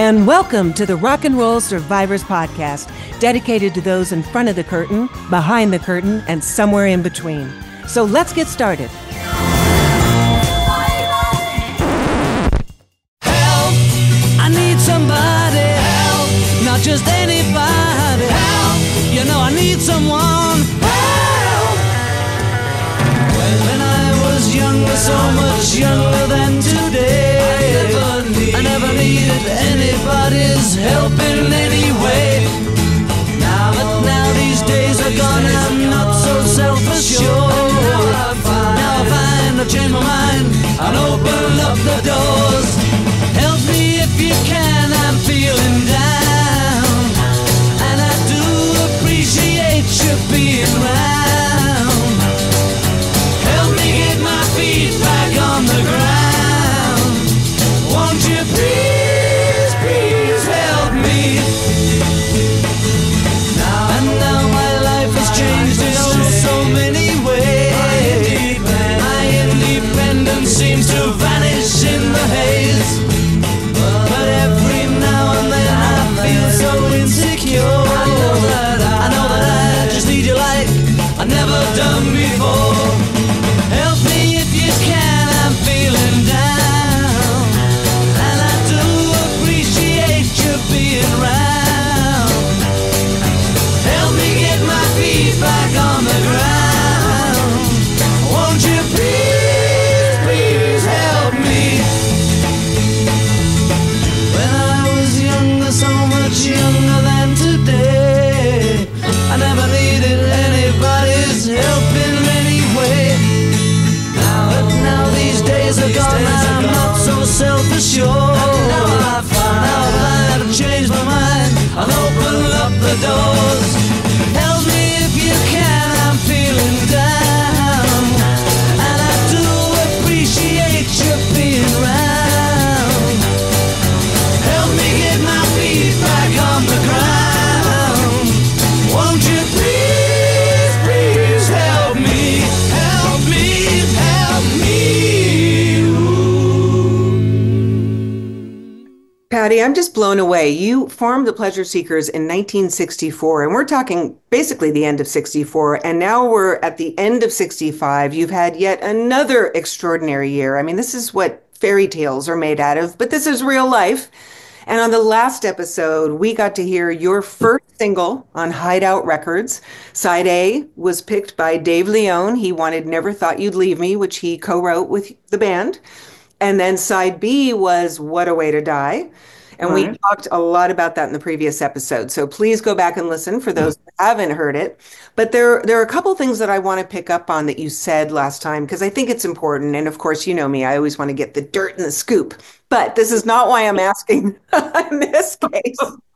and welcome to the Rock and Roll Survivors Podcast, dedicated to those in front of the curtain, behind the curtain, and somewhere in between. So let's get started. Help! I need somebody. Help! Not just anybody. Help! You know I need someone. Help! When I was younger, so much younger than today, I never needed anybody's help in any way. Now these days are gone, I'm not so self-assured. Now I find I've changed my mind and open up the doors. Help me if you can, I'm feeling down, and I do appreciate you being round. Help me get my feet back on the ground. Won't you please, please help me? Now my life has changed in so many ways. My independence seems to vanish in the haze. But every now and then I feel so insecure. I know that I just need you like I've never done before. Help me if you can, I'm feeling down, and I do appreciate you being round. Help me get my feet back on the ground. Won't you please, please help me? When I was younger, so much younger than today, I never needed anybody's help in any way. Now these days are gone, and I'm not so self-assured. Now I've learned to change my mind and open up the doors. Help me if you can, I'm feeling down, and I do appreciate you being round. Help me get my feet back on the ground. Won't you please, please help me? Help me, help me. Patty, I'm just blown away. You formed the Pleasure Seekers in 1964, and we're talking basically the end of 64, and now we're at the end of 65. You've had yet another extraordinary year. I mean, this is what fairy tales are made out of, but this is real life. And on the last episode, we got to hear your first single on Hideout Records. Side A was picked by Dave Leone. He wanted Never Thought You'd Leave Me, which he co-wrote with the band. And then side B was What a Way to Die. And we talked a lot about that in the previous episode. So please go back and listen for those who haven't heard it. But there are a couple things that I want to pick up on that you said last time, because I think it's important. And of course, you know me, I always want to get the dirt and the scoop. But this is not why I'm asking in this case.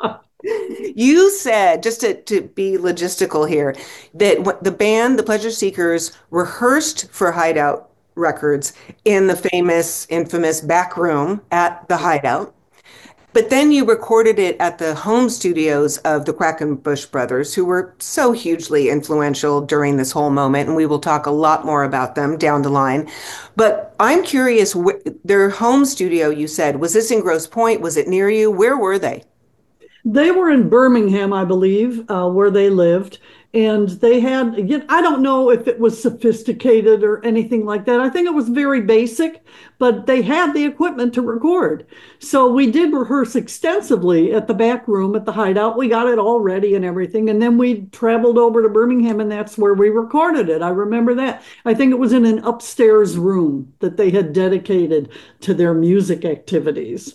You said, just to be logistical here, that the band, the Pleasure Seekers, rehearsed for Hideout Records in the infamous back room at the Hideout. But then you recorded it at the home studios of the Quackenbush Brothers, who were so hugely influential during this whole moment. And we will talk a lot more about them down the line. But I'm curious, their home studio, you said, was this in Grosse Pointe? Was it near you? Where were they? They were in Birmingham, I believe, where they lived. And they had, again, I don't know if it was sophisticated or anything like that. I think it was very basic, but they had the equipment to record. So we did rehearse extensively at the back room at the Hideout. We got it all ready and everything. And then we traveled over to Birmingham, and that's where we recorded it. I remember that. I think it was in an upstairs room that they had dedicated to their music activities.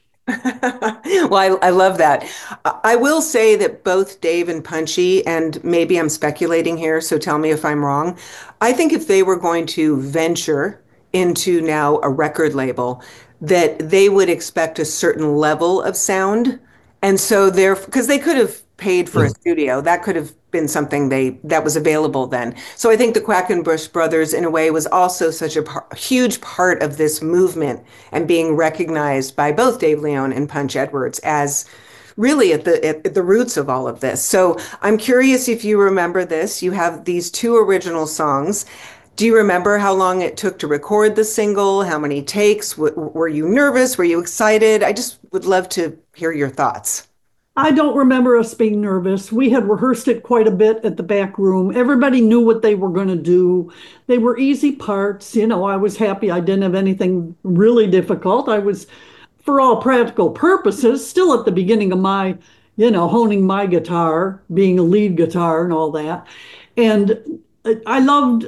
Well, I love that. I will say that both Dave and Punchy, and maybe I'm speculating here, so tell me if I'm wrong. I think if they were going to venture into now a record label, that they would expect a certain level of sound. And so because they could have paid for a studio, that could have been something that was available then. So I think the Quackenbush Brothers, in a way, was also such a huge part of this movement and being recognized by both Dave Leone and Punch Edwards as really at the roots of all of this. So I'm curious if you remember this. You have these two original songs. Do you remember how long it took to record the single? How many takes? Were you nervous? Were you excited? I just would love to hear your thoughts. I don't remember us being nervous. We had rehearsed it quite a bit at the back room. Everybody knew what they were going to do. They were easy parts. I was happy I didn't have anything really difficult. I was, for all practical purposes, still at the beginning of my, honing my guitar, being a lead guitar and all that. And I loved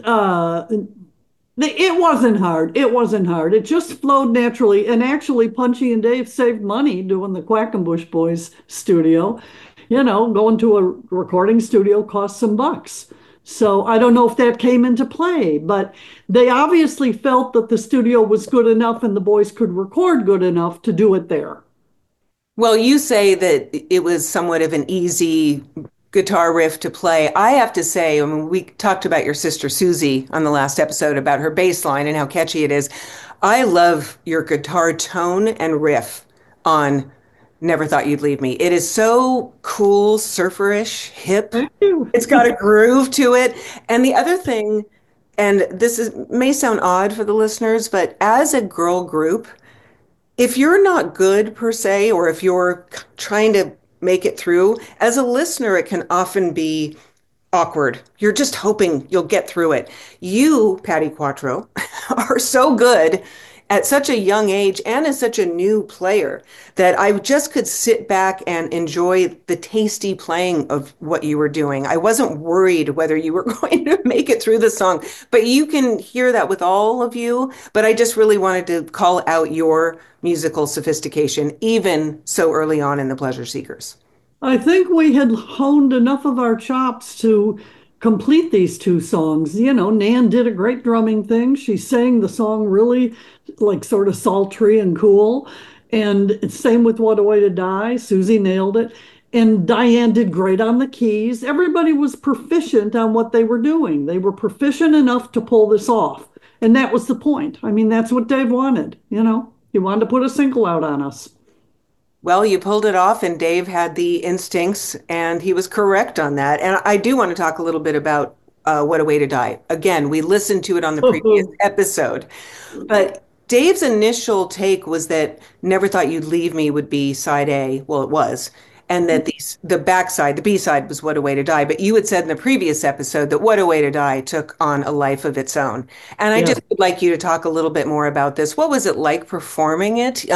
it wasn't hard. It wasn't hard. It just flowed naturally. And actually, Punchy and Dave saved money doing the Quackenbush Boys studio. Going to a recording studio costs some bucks. So I don't know if that came into play, but they obviously felt that the studio was good enough and the boys could record good enough to do it there. Well, you say that it was somewhat of an easy guitar riff to play. I have to say, I mean, we talked about your sister Susie on the last episode about her bass line and how catchy it is. I love your guitar tone and riff on Never Thought You'd Leave Me. It is so cool, surferish, hip. Thank you. It's got a groove to it. And the other thing, and this is may sound odd for the listeners, but as a girl group, if you're not good per se, or if you're trying to make it through, as a listener, it can often be awkward. You're just hoping you'll get through it. You, Patty Quattro, are so good at such a young age and as such a new player that I just could sit back and enjoy the tasty playing of what you were doing. I wasn't worried whether you were going to make it through the song, but you can hear that with all of you. But I just really wanted to call out your musical sophistication, even so early on in the Pleasure Seekers. I think we had honed enough of our chops to complete these two songs. Nan did a great drumming thing. She sang the song really like sort of sultry and cool. And same with What a Way to Die. Susie nailed it. And Diane did great on the keys. Everybody was proficient on what they were doing. They were proficient enough to pull this off. And that was the point. I mean, that's what Dave wanted. He wanted to put a single out on us. Well, you pulled it off, and Dave had the instincts, and he was correct on that. And I do want to talk a little bit about What a Way to Die. Again, we listened to it on the previous episode, but Dave's initial take was that Never Thought You'd Leave Me would be side A. Well, it was. And that the backside, the B side was What a Way to Die. But you had said in the previous episode that What a Way to Die took on a life of its own. And I Yeah. just would like you to talk a little bit more about this. What was it like performing it?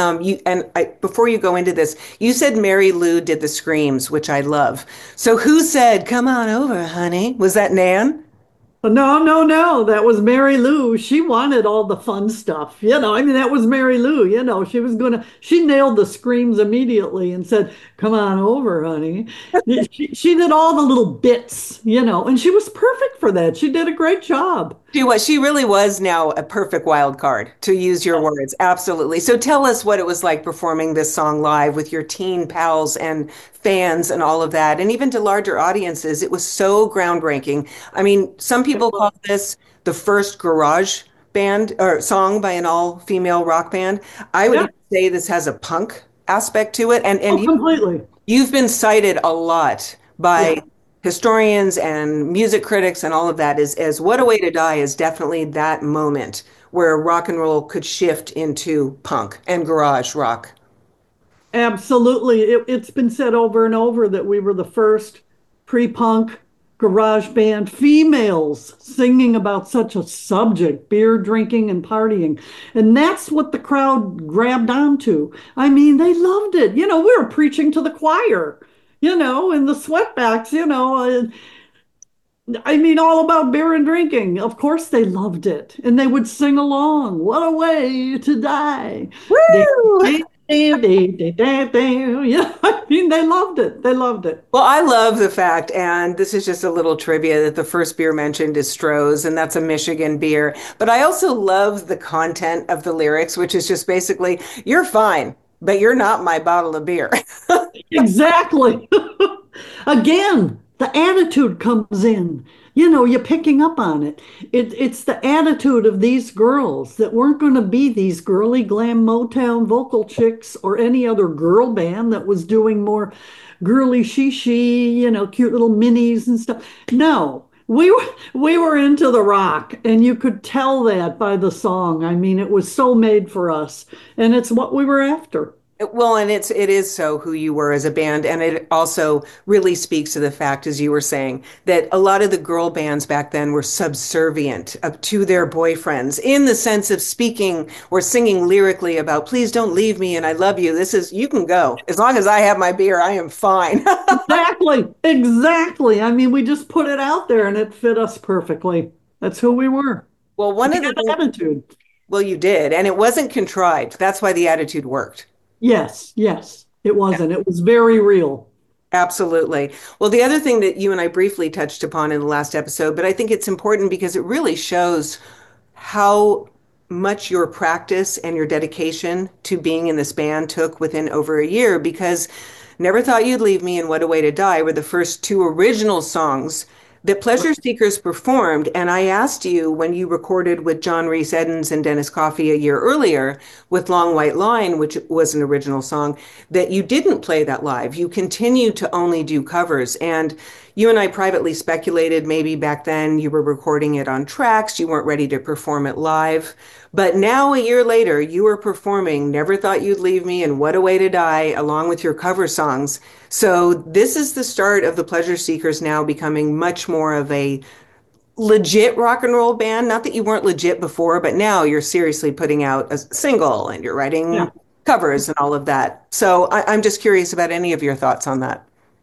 Before you go into this, you said Mary Lou did the screams, which I love. So who said, "Come on over, honey"? Was that Nan? No, no, no. That was Mary Lou. She wanted all the fun stuff. I mean, that was Mary Lou. She nailed the screams immediately and said, "Come on over, honey." She did all the little bits, and she was perfect for that. She did a great job. She really was now a perfect wild card, to use your words. Absolutely. So tell us what it was like performing this song live with your teen pals and fans and all of that, and even to larger audiences. It was so groundbreaking. I mean, some people call this the first garage band or song by an all-female rock band. I would Yeah. say this has a punk aspect to it, and Oh, completely. you've been cited a lot by Yeah. historians and music critics and all of that as What a Way to Die is definitely that moment where rock and roll could shift into punk and garage rock. Absolutely. It's been said over and over that we were the first pre-punk garage band females singing about such a subject, beer drinking and partying. And that's what the crowd grabbed onto. I mean, they loved it. We were preaching to the choir, in the sweatbacks, I mean, all about beer and drinking. Of course, they loved it. And they would sing along. What a way to die. Woo! Yeah, I mean, they loved it. They loved it. Well, I love the fact, and this is just a little trivia, that the first beer mentioned is Stroh's, and that's a Michigan beer. But I also love the content of the lyrics, which is just basically, "You're fine, but you're not my bottle of beer." Exactly. Again, the attitude comes in. You're picking up on it. It's the attitude of these girls that weren't going to be these girly glam Motown vocal chicks or any other girl band that was doing more girly she, cute little minis and stuff. No, we were into the rock, and you could tell that by the song. I mean, it was so made for us, and it's what we were after. Well, and it is so who you were as a band, and it also really speaks to the fact, as you were saying, that a lot of the girl bands back then were subservient to their boyfriends in the sense of speaking or singing lyrically about "Please don't leave me" and "I love you." This is you can go as long as I have my beer, I am fine. Exactly, exactly. I mean, we just put it out there, and it fit us perfectly. That's who we were. Well, one We of the had things, attitude. well, you did, and it wasn't contrived. That's why the attitude worked. Yes, yes, it wasn't. It was very real. Absolutely. Well, the other thing that you and I briefly touched upon in the last episode, but I think it's important because it really shows how much your practice and your dedication to being in this band took within over a year because Never Thought You'd Leave Me and What a Way to Die were the first two original songs that Pleasure Seekers performed. And I asked you when you recorded with John Rhys Edens and Dennis Coffey a year earlier with Long White Line, which was an original song, that you didn't play that live. You continue to only do covers. And you and I privately speculated maybe back then you were recording it on tracks, you weren't ready to perform it live. But now, a year later, you are performing Never Thought You'd Leave Me and What a Way to Die, along with your cover songs. So, this is the start of the Pleasure Seekers now becoming much more of a legit rock and roll band. Not that you weren't legit before, but now you're seriously putting out a single and you're writing Yeah. covers and all of that. So, I'm just curious about any of your thoughts on that.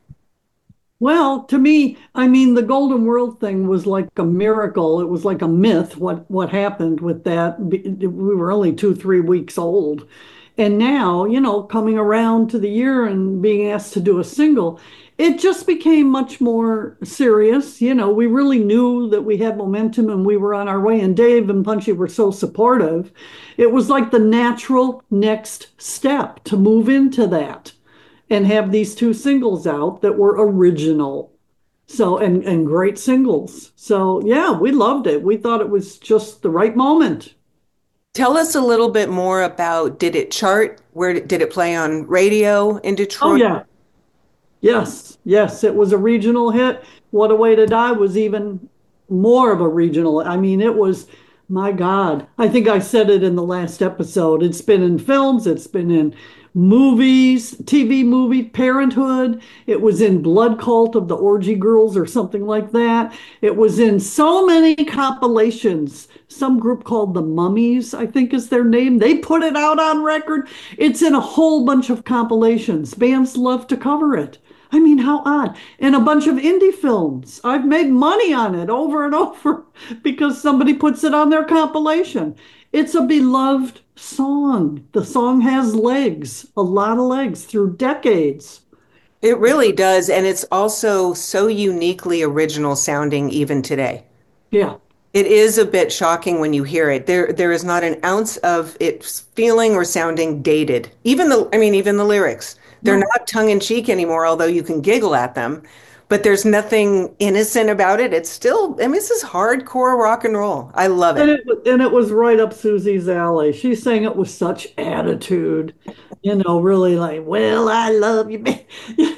Well, to me, I mean, the Golden World thing was like a miracle. It was like a myth. What happened with that? We were only 2, 3 weeks old, and now, coming around to the year and being asked to do a single, it just became much more serious. We really knew that we had momentum and we were on our way. And Dave and Punchy were so supportive. It was like the natural next step to move into that and have these two singles out that were original. So, and great singles. So, yeah, we loved it. We thought it was just the right moment. Tell us a little bit more about did it chart? Where did it play on radio in Oh, Detroit? yeah. Yes, yes, it was a regional hit. What a Way to Die was even more of a regional. I mean, it was, my God. I think I said it in the last episode. It's been in films, it's been in movies, TV movie, Parenthood. It was in Blood Cult of the Orgy Girls or something like that. It was in so many compilations. Some group called the Mummies, I think is their name. They put it out on record. It's in a whole bunch of compilations. Bands love to cover it. I mean, how odd. And a bunch of indie films. I've made money on it over and over because somebody puts it on their compilation. It's a beloved song. The song has legs, a lot of legs through decades. It really does. And it's also so uniquely original sounding even today. Yeah. It is a bit shocking when you hear it. There is not an ounce of it feeling or sounding dated. Even the lyrics. They're No. not tongue in cheek anymore, although you can giggle at them. But there's nothing innocent about it. It's still, I mean, this is hardcore rock and roll. I love And it. it was right up Susie's alley. She sang it with such attitude, really like, well, I love you, man.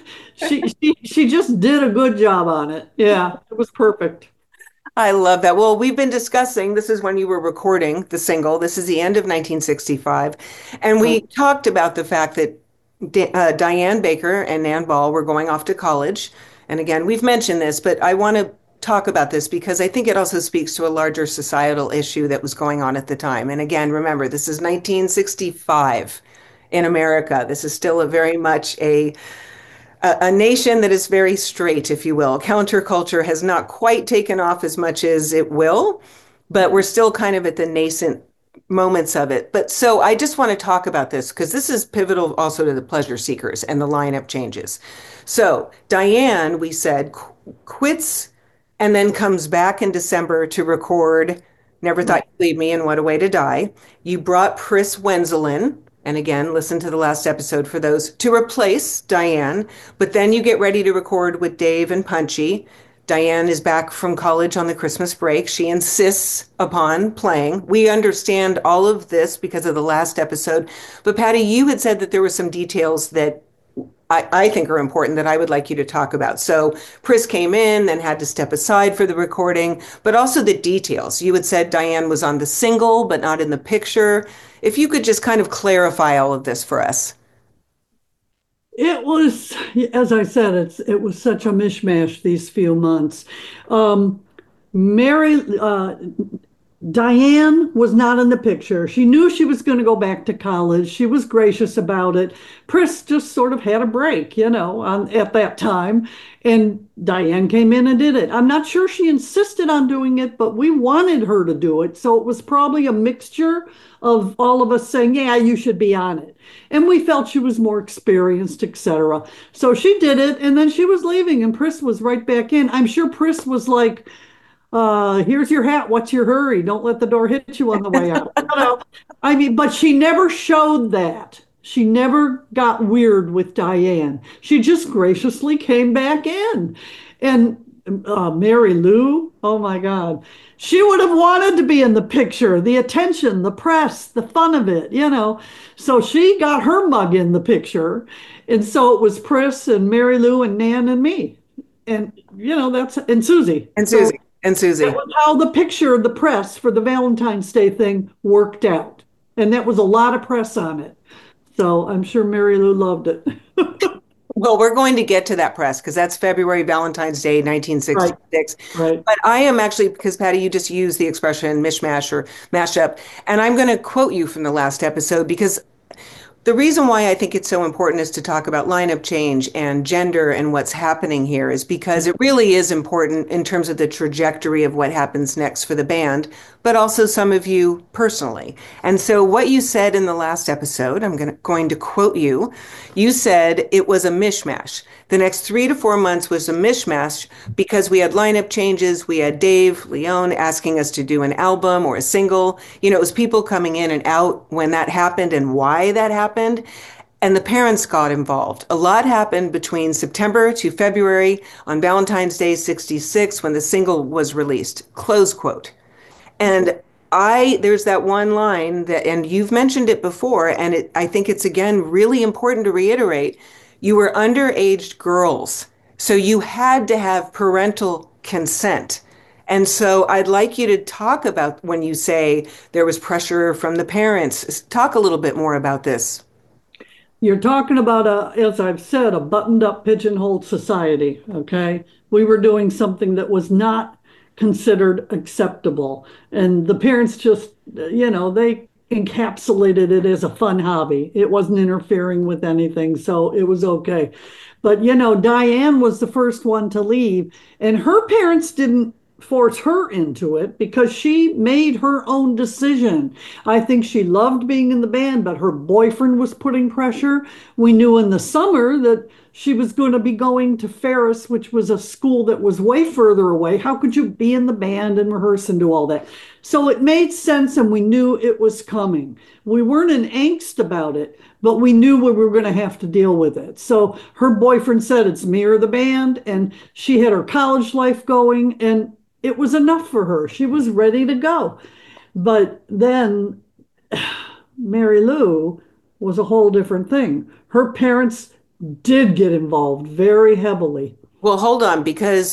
She just did a good job on it. Yeah, it was perfect. I love that. Well, we've been discussing, this is when you were recording the single. This is the end of 1965. And we Right. talked about the fact that Diane Baker and Nan Ball were going off to college. And again, we've mentioned this, but I want to talk about this because I think it also speaks to a larger societal issue that was going on at the time. And again, remember, this is 1965 in America. This is still a very much a nation that is very straight, if you will. Counterculture has not quite taken off as much as it will, but we're still kind of at the nascent moments of it. But so I just want to talk about this because this is pivotal also to the Pleasure Seekers and the lineup changes. So Diane, we said, quits and then comes back in December to record Never Thought Right. You'd Leave Me and What a Way to Die. You brought Pris Wenzel in, and again, listen to the last episode for those, to replace Diane. But then you get ready to record with Dave and Punchy. Diane is back from college on the Christmas break. She insists upon playing. We understand all of this because of the last episode. But Patty, you had said that there were some details that I think are important that I would like you to talk about. So Pris came in and had to step aside for the recording, but also the details. You had said Diane was on the single, but not in the picture. If you could just kind of clarify all of this for us. It was, as I said, it was such a mishmash these few months. Um, Mary, Diane was not in the picture. She knew she was going to go back to college. She was gracious about it. Pris just sort of had a break, at that time. And Diane came in and did it. I'm not sure she insisted on doing it, but we wanted her to do it. So it was probably a mixture of all of us saying, yeah, you should be on it. And we felt she was more experienced, etc. So she did it, and then she was leaving, and Pris was right back in. I'm sure Pris was like, here's your hat. What's your hurry? Don't let the door hit you on the way out. I mean, but she never showed that. She never got weird with Diane. She just graciously came back in. And Mary Lou, oh my God, she would have wanted to be in the picture, the attention, the press, the fun of it. So she got her mug in the picture. And so it was Pris and Mary Lou and Nan and me. And, and Susie. And So Susie. And Susie. that was how the picture of the press for the Valentine's Day thing worked out. And that was a lot of press on it. So I'm sure Mary Lou loved it. Well, we're going to get to that press because that's February Valentine's Day, Right, 1966. right. But I am actually, because Patty, you just used the expression mishmash or mashup, and I'm going to quote you from the last episode because the reason why I think it's so important is to talk about lineup change and gender and what's happening here is because it really is important in terms of the trajectory of what happens next for the band, but also some of you personally. And so what you said in the last episode, I'm going to quote you. You said it was a mishmash. The next 3 to 4 months was a mishmash because we had lineup changes. We had Dave Leone asking us to do an album or a single. It was people coming in and out when that happened and why that happened. And the parents got involved. A lot happened between September to February on Valentine's Day 66 when the single was released. Close quote. And there's that one line that, and you've mentioned it before, and I think it's again really important to reiterate. You were underage girls, so you had to have parental consent. And so I'd like you to talk about when you say there was pressure from the parents. Talk a little bit more about this. You're talking about as I've said, a buttoned up pigeonholed society. Okay. We were doing something that was not considered acceptable. And the parents just, they encapsulated it as a fun hobby. It wasn't interfering with anything. So it was okay. But, Diane was the first one to leave, and her parents didn't force her into it because she made her own decision. I think she loved being in the band, but her boyfriend was putting pressure. We knew in the summer that she was going to be going to Ferris, which was a school that was way further away. How could you be in the band and rehearse and do all that? So it made sense, and we knew it was coming. We weren't in angst about it, but we knew we were going to have to deal with it. So her boyfriend said it's me or the band, and she had her college life going, and it was enough for her. She was ready to go. But then Mary Lou was a whole different thing. Her parents did get involved very heavily. Well, hold on, because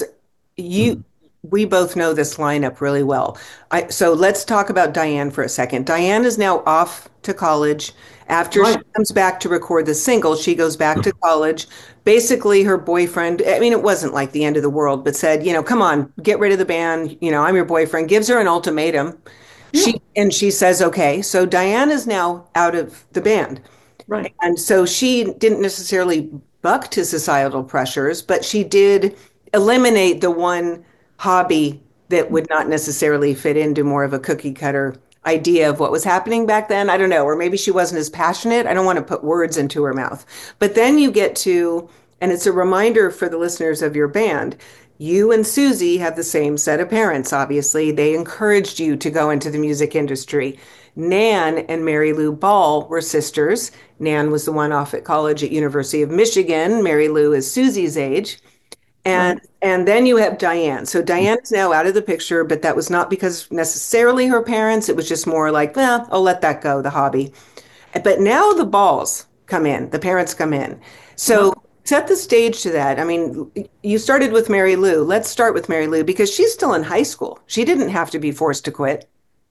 we both know this lineup really well. So let's talk about Diane for a second. Diane is now off to college. After she Right, comes back to record the single, she goes back to college. Basically, her boyfriend, I mean, it wasn't like the end of the world, but said, come on, get rid of the band. I'm your boyfriend, gives her an ultimatum. yeah, She says, okay. So Diane is now out of the band. right. And so she didn't necessarily buck to societal pressures, but she did eliminate the one hobby that would not necessarily fit into more of a cookie cutter idea of what was happening back then. I don't know, or maybe she wasn't as passionate. I don't want to put words into her mouth. But then you get to, and it's a reminder for the listeners of your band. You and Susie have the same set of parents, obviously. They encouraged you to go into the music industry. Nan and Mary Lou Ball were sisters. Nan was the one off at college at University of Michigan. Mary Lou is Susie's age. Right. And then you have Diane. So Diane is now out of the picture, but that was not because necessarily her parents. It was just more like, well, I'll let that go, the hobby. But now the Balls come in, the parents come in. So Yep. Set the stage to that. I mean, you started with Mary Lou. Let's start with Mary Lou because she's still in high school. She didn't have to be forced to quit.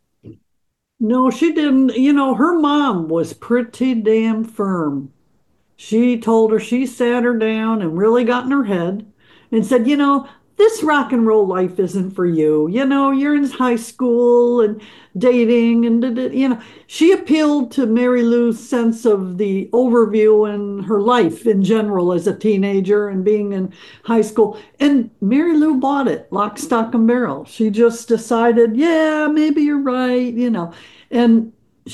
No, she didn't. Her mom was pretty damn firm. She told her, she sat her down and really got in her head and said, this rock and roll life isn't for you. You're in high school and dating and, she appealed to Mary Lou's sense of the overview and her life in general as a teenager and being in high school. And Mary Lou bought it, lock, stock, and barrel. She just decided, yeah, maybe you're right. And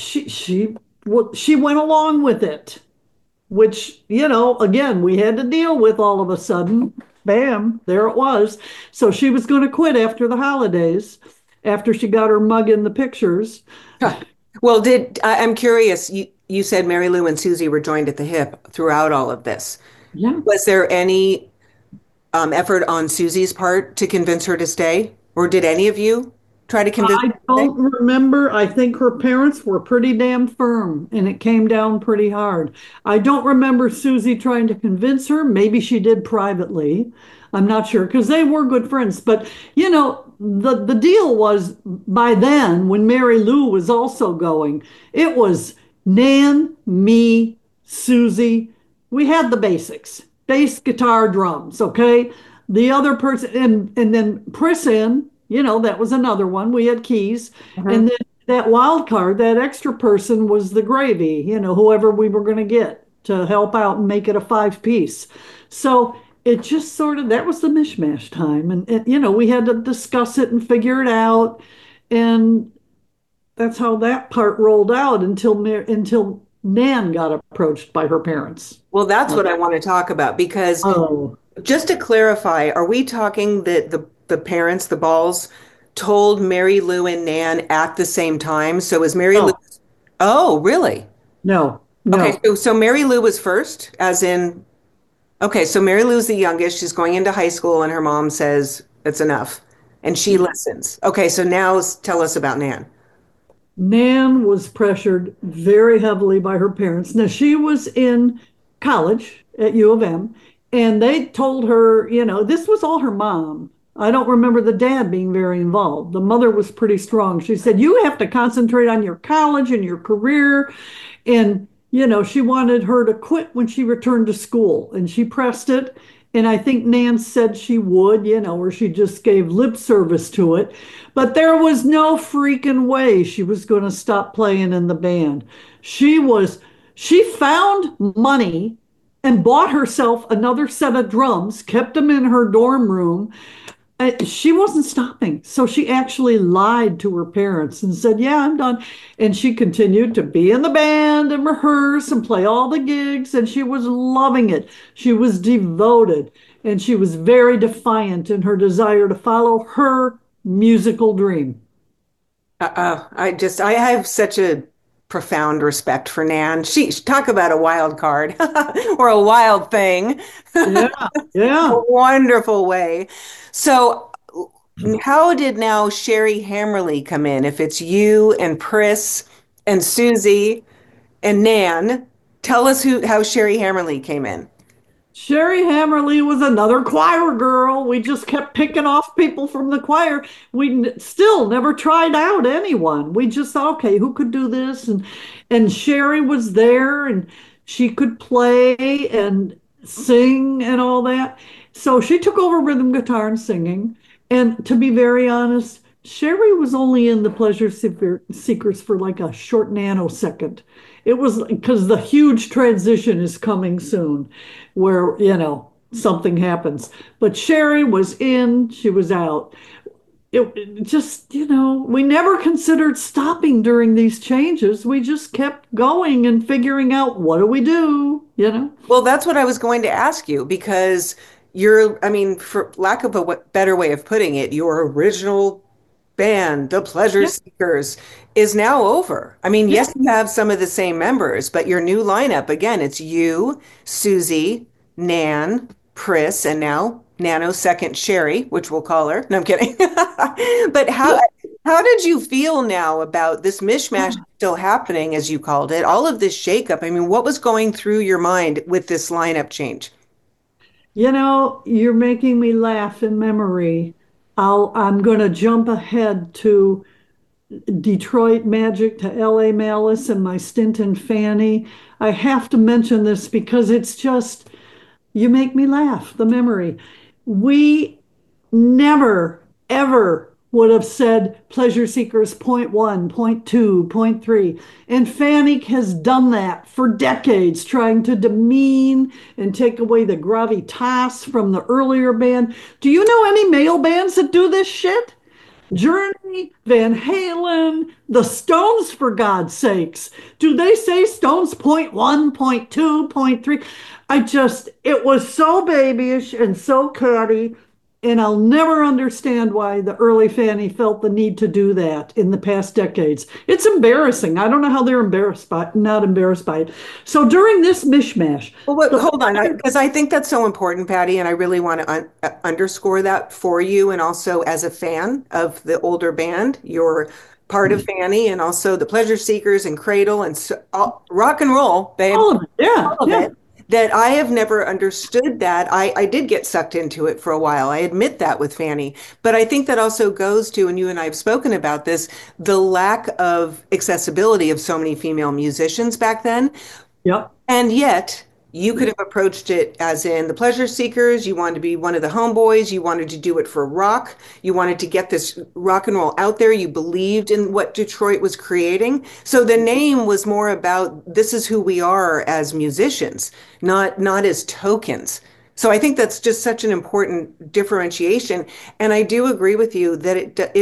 she went along with it, which, again, we had to deal with all of a sudden. Bam, there it was. So she was going to quit after the holidays, after she got her mug in the pictures. Huh. Well, I'm curious, you said Mary Lou and Susie were joined at the hip throughout all of this. Yeah. Was there any effort on Susie's part to convince her to stay? Or did any of you try to convince I her to stay? don't remember. I think her parents were pretty damn firm and it came down pretty hard. I don't remember Susie trying to convince her. Maybe she did privately. I'm not sure because they were good friends. But, the deal was by then, when Mary Lou was also going, it was Nan, me, Susie. We had the basics, bass, guitar, drums, okay? The other person, and then Priss, that was another one. We had keys. And Mhm. then that wild card, that extra person was the gravy, whoever we were going to get to help out and make it a five-piece. So it just sort of, that was the mishmash time. And we had to discuss it and figure it out. And that's how that part rolled out until Nan got approached by her parents. Well, that's what I want to talk about because Oh, just to clarify, are we talking that the parents, the Balls, told Mary Lou and Nan at the same time? So was Mary Lou? no, Oh, really? no, Okay, no. so Mary Lou was first, as in, okay, so Mary Lou's the youngest. She's going into high school, and her mom says it's enough, and she listens. Okay, so now tell us about Nan. Nan was pressured very heavily by her parents. Now, she was in college at U of M, and they told her, this was all her mom. I don't remember the dad being very involved. The mother was pretty strong. She said, you have to concentrate on your college and your career. And, she wanted her to quit when she returned to school, and she pressed it. And I think Nan said she would, or she just gave lip service to it. But there was no freaking way she was going to stop playing in the band. She was, she found money and bought herself another set of drums, kept them in her dorm room. She wasn't stopping. So she actually lied to her parents and said, yeah, I'm done. And she continued to be in the band and rehearse and play all the gigs. And she was loving it. She was devoted and she was very defiant in her desire to follow her musical dream. I have such a profound respect for Nan. She talk about a wild card or a wild thing. Yeah, A yeah. wonderful way. So, how did now Sherry Hammerly come in? If it's you and Pris and Susie and Nan, tell us how Sherry Hammerly came in. Sherry Hammerly was another choir girl. We just kept picking off people from the choir. Still never tried out anyone. We just thought, okay, who could do this? And Sherry was there, and she could play and sing and all that. So she took over rhythm guitar and singing. And to be very honest, Sherry was only in the Seekers for like a short nanosecond. It was because the huge transition is coming soon where, something happens. But Sherry was in, she was out. It just, we never considered stopping during these changes. We just kept going and figuring out what do we do. Well, that's what I was going to ask you because I mean, for lack of a better way of putting it, your original band, the Pleasure Yeah, Seekers, is now over. I mean, yeah, yes, you have some of the same members, but your new lineup, again, it's you, Susie, Nan, Pris, and now nanosecond Sherry, which we'll call her. No, I'm kidding. But how did you feel now about this mishmash yeah. still happening, as you called it, all of this shakeup? I mean, what was going through your mind with this lineup change? You're making me laugh in memory. I'm going to jump ahead to Detroit Magic to LA Malice and my stint in Fanny. I have to mention this because it's just, you make me laugh, the memory. We never, ever would have said Pleasure Seekers point one, point two, point three. And Fanny has done that for decades, trying to demean and take away the gravitas from the earlier band. Do you know any male bands that do this shit? Journey, Van Halen, the Stones, for God's sakes. Do they say Stones point one, point two, point three? It was so babyish and so catty, and I'll never understand why the early Fanny felt the need to do that in the past decades. It's embarrassing. I don't know how they're not embarrassed by it. So during this mishmash. Well, hold on, because I think that's so important, Patty, and I really want to underscore that for you. And also, as a fan of the older band, you're part of Fanny and also the Pleasure Seekers and Cradle and rock and roll, babe. All of it, yeah, all of it. That I have never understood that. I did get sucked into it for a while. I admit that with Fanny. But I think that also goes to, and you and I have spoken about this, the lack of accessibility of so many female musicians back then. Yep. And yet, you could have approached it as in the Pleasure Seekers. You wanted to be one of the homeboys. You wanted to do it for rock. You wanted to get this rock and roll out there. You believed in what Detroit was creating. So the name was more about this is who we are as musicians, not as tokens. So I think that's just such an important differentiation. And I do agree with you that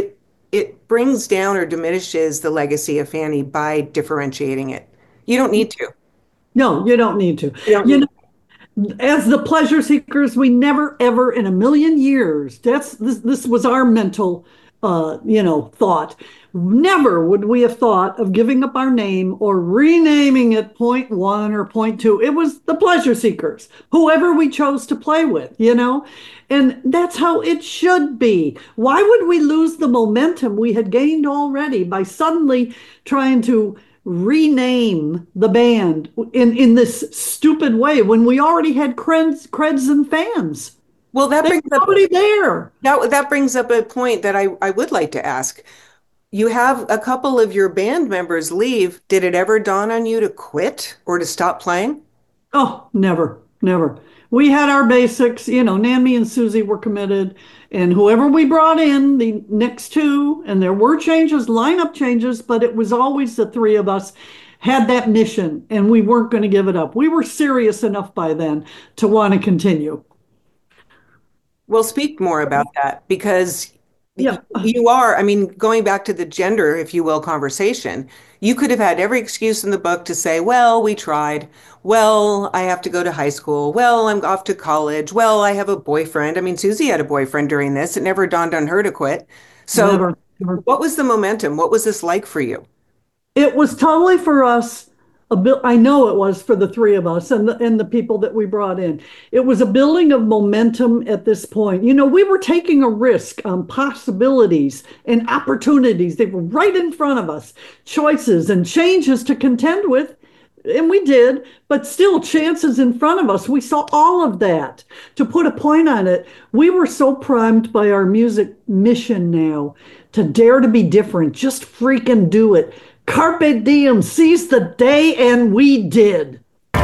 it brings down or diminishes the legacy of Fanny by differentiating it. You don't need to. No, you don't need to. You know, as the Pleasure Seekers, we never, ever in a million years, this was our mental, thought. Never would we have thought of giving up our name or renaming it point one or point two. It was the Pleasure Seekers, whoever we chose to play with, and that's how it should be. Why would we lose the momentum we had gained already by suddenly trying to rename the band in this stupid way when we already had creds and fans? Well, that brings up nobody there. That brings up a point that I would like to ask. You have a couple of your band members leave. Did it ever dawn on you to quit or to stop playing? Oh, never, never. We had our basics, Nammy and Susie were committed, and whoever we brought in, the next two, and there were changes, lineup changes, but it was always the three of us had that mission, and we weren't going to give it up. We were serious enough by then to want to continue. Well, speak more about that because Yeah. you are, I mean, going back to the gender, if you will, conversation, you could have had every excuse in the book to say, well, we tried. Well, I have to go to high school. Well, I'm off to college. Well, I have a boyfriend. I mean, Susie had a boyfriend during this. It never dawned on her to quit. So Never. what was the momentum? What was this like for you? It was totally for us. I know it was for the three of us and the people that we brought in. It was a building of momentum at this point. We were taking a risk on possibilities and opportunities. They were right in front of us, choices and changes to contend with. And we did, but still chances in front of us. We saw all of that. To put a point on it, we were so primed by our music mission now to dare to be different, just freaking do it. Carpe diem, seize the day, and we did.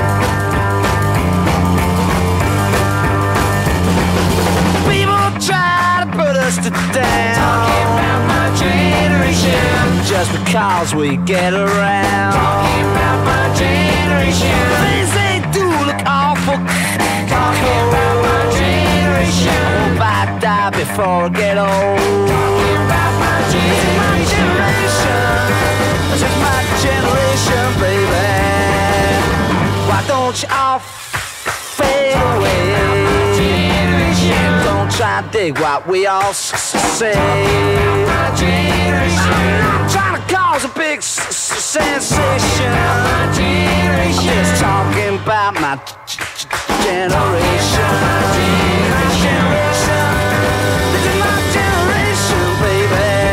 People try to put us to down, talking about my generation, just because we get around. Talking about my generation, things they do look awful. Talking about my generation, I hope I die before I get old. Talking about my generation. This is my generation, baby. Why don't you all fade away? Don't try to dig what we all say. I'm trying to cause a big sensation. I'm just talking about my generation. My generation. This is my generation, baby.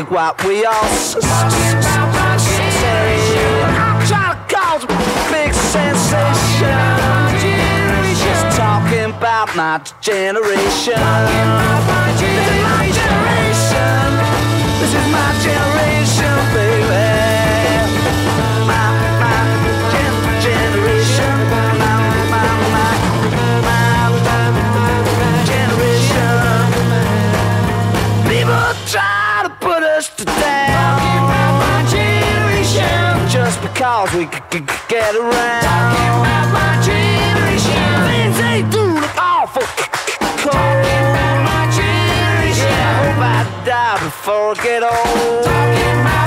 think what we all say. I'm trying to cause a big sensation. Just talking about my generation. This is my generation. This is my generation, baby. My generation. My generation. People try to put us to down. Talking about my generation. Just because we could get around. Talking about my generation. Things they do look awful cold. Talking about my generation. Yeah, I hope I die before I get old. Talking about